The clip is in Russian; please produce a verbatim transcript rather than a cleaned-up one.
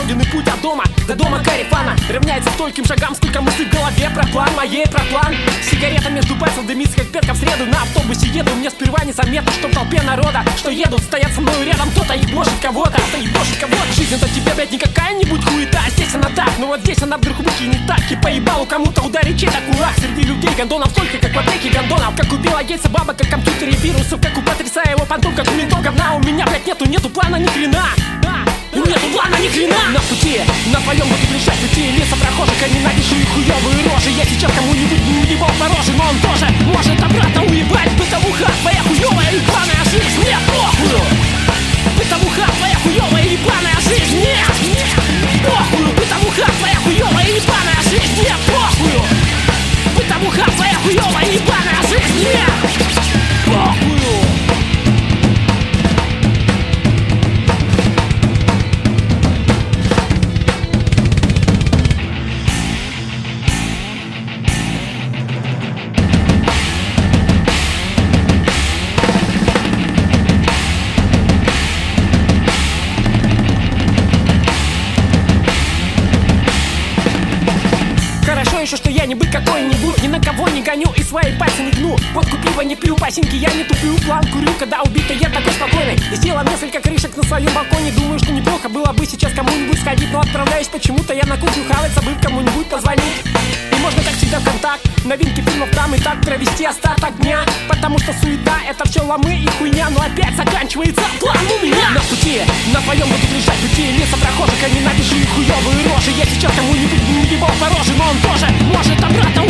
пройденный путь от дома до дома Карифана равняется стольким шагам, сколько мыслей в голове про план, моей про план. Сигарета между пальцев дымится, как перка в среду. На автобусе еду, мне сперва незаметно, что в толпе народа, что едут, стоят со мной рядом. Кто-то ебошит кого-то, кто-то ебошит кого-то. Жизнь-то тебе, блядь, не какая-нибудь хуета. Здесь она так, но вот здесь она вдруг выкинет так. И поебалу кому-то ударить чей-то кулак. Среди людей гондонов столько, как в аптеке гондонов. Как убила яйца баба, как компьютере вирусов. Как у потрясая его понтов, как у ментов говна. У меня, блядь, нету, нету плана ни хрена. Нету плана ни хрена. На пути, на твоем буду лежать пути. Леса прохожих, а ненавижу их хуёвые рожи. Я сейчас кому-нибудь не уебал по роже, но он тоже может обратно уебать. Бытовуха, твоя хуёвая ебаная жизнь. Мне похую. Бытовуха, твоя хуёвая ебаная жизнь. Мне похую. Бытовуха, твоя хуёвая ебаная жизнь. Мне похую. Бытовуха, твоя хуёвая ебаная жизнь. Мне похую. Еще что я не быть какой-нибудь, ни на кого не гоню и свои пальцы не гну. Водку пива не пью, пасеньки я не туплю, план курю, когда убито я такой спокойный. И сделал несколько крышек на своем балконе. Думаю, что неплохо было бы сейчас кому-нибудь сходить, но отправляюсь почему-то я на кухню хавать, забыв кому-нибудь позвонить. И можно, как всегда, в контакт, новинки фильмов там и так провести остаток дня. Потому что суета — это все ломы и хуйня. Но опять заканчивается план у меня. На пути, на твоем буду лежать пути. Леса прохожих, а ненавижу их хуёвые рожи. Я сейчас кому-нибудь не ебал по роже, но он тоже может обратно